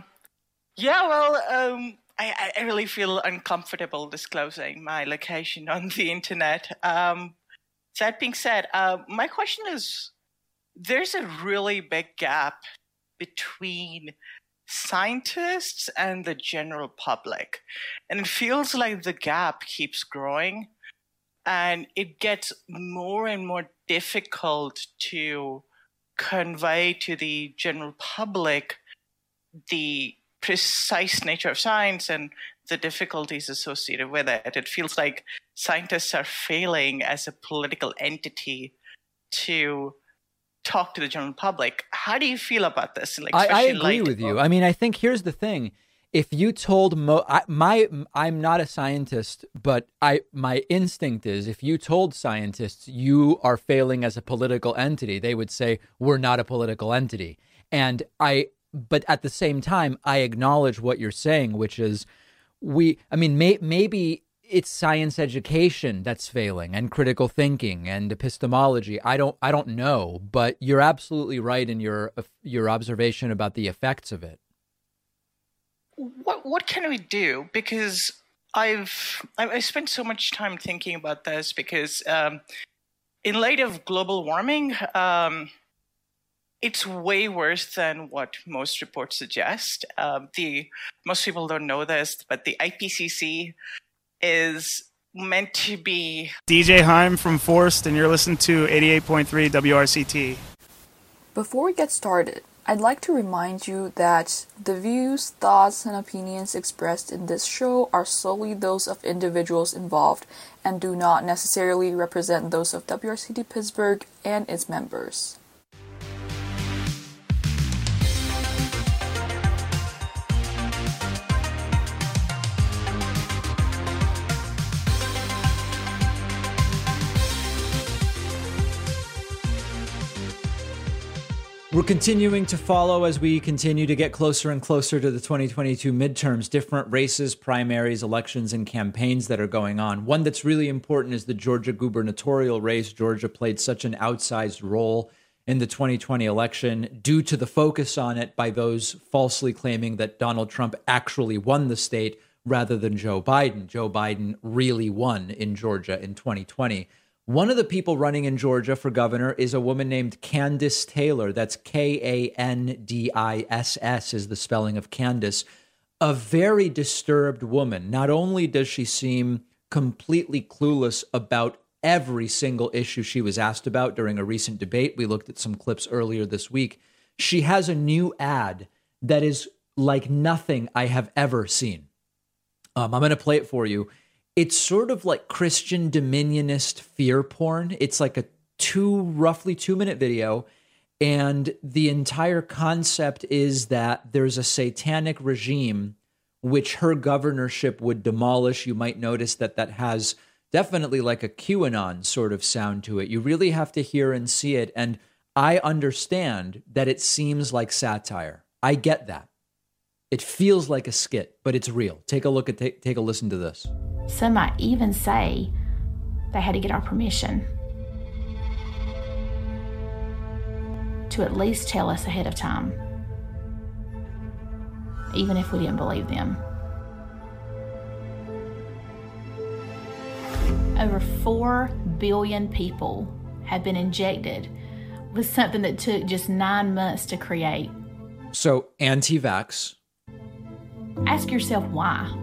Speaker 8: I really feel uncomfortable disclosing my location on the internet. That being said, my question is, there's a really big gap between scientists and the general public. And it feels like the gap keeps growing and it gets more and more difficult to convey to the general public the precise nature of science and the difficulties associated with it. It feels like scientists are failing as a political entity to talk to the general public. How do you feel about this?
Speaker 4: I agree with you. I mean, I think here's the thing. If you told I'm not a scientist, but my instinct is if you told scientists you are failing as a political entity, they would say we're not a political entity. But at the same time, I acknowledge what you're saying, which is maybe it's science education that's failing and critical thinking and epistemology. I don't know, but you're absolutely right in your observation about the effects of it.
Speaker 8: What can we do? Because I've spent so much time thinking about this because in light of global warming, it's way worse than what most reports suggest. Most people don't know this, but the IPCC is meant to be...
Speaker 9: DJ Heim from Forced, and you're listening to 88.3 WRCT.
Speaker 10: Before we get started,
Speaker 9: I'd like to remind you that the views, thoughts, and opinions expressed in this show are solely those of individuals involved and do not necessarily represent those of WRCT Pittsburgh and its members.
Speaker 4: We're continuing to follow as we continue to get closer and closer to the 2022 midterms, different races, primaries, elections, and campaigns that are going on. One that's really important is the Georgia gubernatorial race. Georgia played such an outsized role in the 2020 election due to the focus on it by those falsely claiming that Donald Trump actually won the state rather than Joe Biden. Joe Biden really won in Georgia in 2020. One of the people running in Georgia for governor is a woman named Candiss Taylor. That's Kandiss is the spelling of Candice. A very disturbed woman. Not only does she seem completely clueless about every single issue she was asked about during a recent debate. We looked at some clips earlier this week. She has a new ad that is like nothing I have ever seen. I'm going to play it for you. It's sort of like Christian dominionist fear porn. It's like a roughly 2-minute video. And the entire concept is that there's a satanic regime which her governorship would demolish. You might notice that has definitely like a QAnon sort of sound to it. You really have to hear and see it. And I understand that it seems like satire. I get that. It feels like a skit, but it's real. Take a listen to this.
Speaker 10: Some might even say they had to get our permission to at least tell us ahead of time, even if we didn't believe them. Over 4 billion people have been injected with something that took just 9 months to create.
Speaker 4: So, anti-vax.
Speaker 10: Ask yourself why.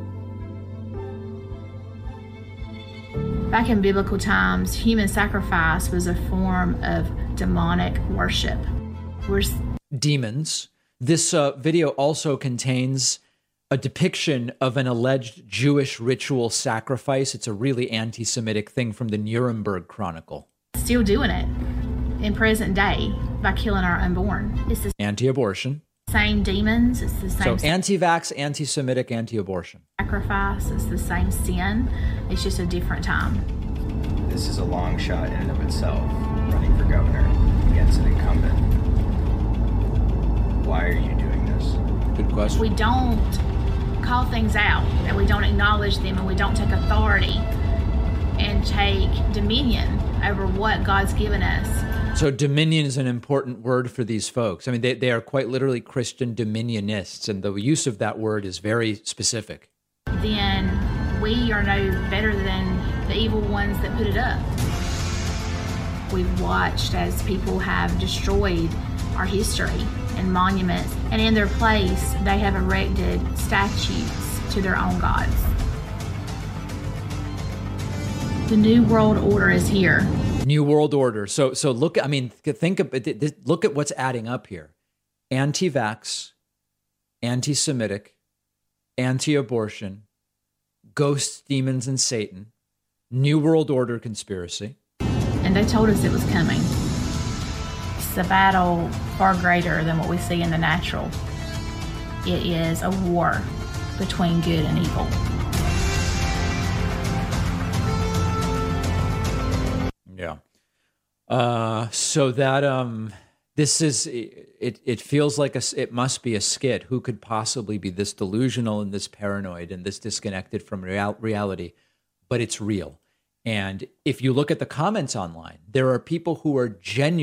Speaker 10: Back in biblical times, human sacrifice was a form of demonic worship.
Speaker 4: Demons. This video also contains a depiction of an alleged Jewish ritual sacrifice. It's a really anti-Semitic thing from the Nuremberg Chronicle.
Speaker 10: Still doing it in present day by killing our unborn. It's the
Speaker 4: anti-abortion.
Speaker 10: Same demons. It's the same.
Speaker 4: So anti-vax, anti-Semitic, anti-abortion.
Speaker 10: Sacrifice. It's the same sin. It's just a different time.
Speaker 11: This is a long shot in and of itself, running for governor against an incumbent. Why are you doing this?
Speaker 4: Good question.
Speaker 10: We don't call things out, and we don't acknowledge them, and we don't take authority and take dominion over what God's given us.
Speaker 4: So dominion is an important word for these folks. I mean, they are quite literally Christian dominionists, and the use of that word is very specific.
Speaker 10: Then we are no better than the evil ones that put it up. We've watched as people have destroyed our history and monuments, and in their place, they have erected statues to their own gods. The New World Order is here.
Speaker 4: New World Order. So look, I mean, think of it. Look at what's adding up here. Anti-vax, anti-Semitic, anti-abortion, ghosts, demons, and Satan, New World Order conspiracy.
Speaker 10: And they told us it was coming. It's a battle far greater than what we see in the natural. It is a war between good and evil.
Speaker 4: Yeah. So that this is it feels like it must be a skit. Who could possibly be this delusional and this paranoid and this disconnected from reality? But it's real. And if you look at the comments online, there are people who are genuine.